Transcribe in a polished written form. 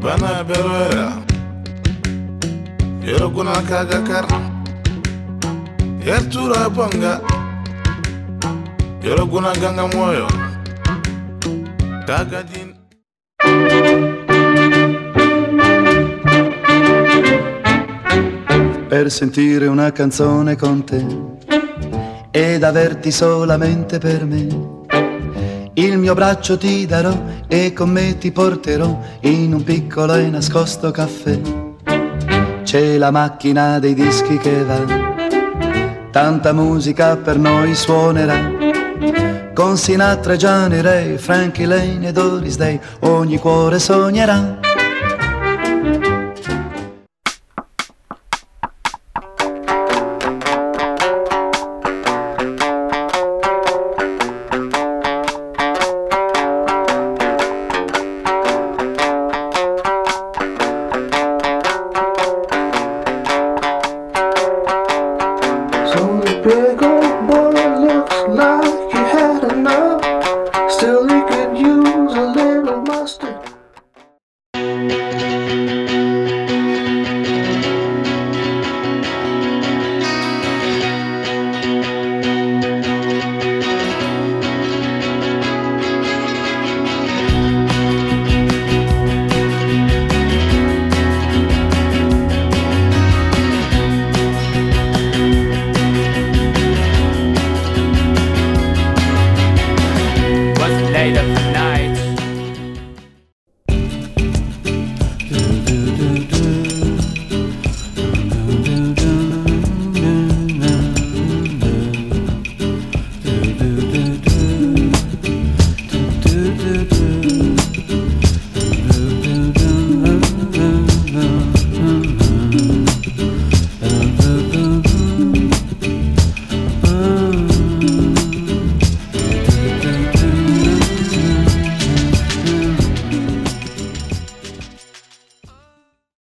bana berwera yoro guna kaga kar yertura bonga yoro guna ganga moyo kaga din. Per sentire una canzone con te ed averti solamente per me, il mio braccio ti darò e con me ti porterò in un piccolo e nascosto caffè. C'è la macchina dei dischi che va, tanta musica per noi suonerà, con Sinatra e Johnny Ray, Frankie Lane e Doris Day, ogni cuore sognerà.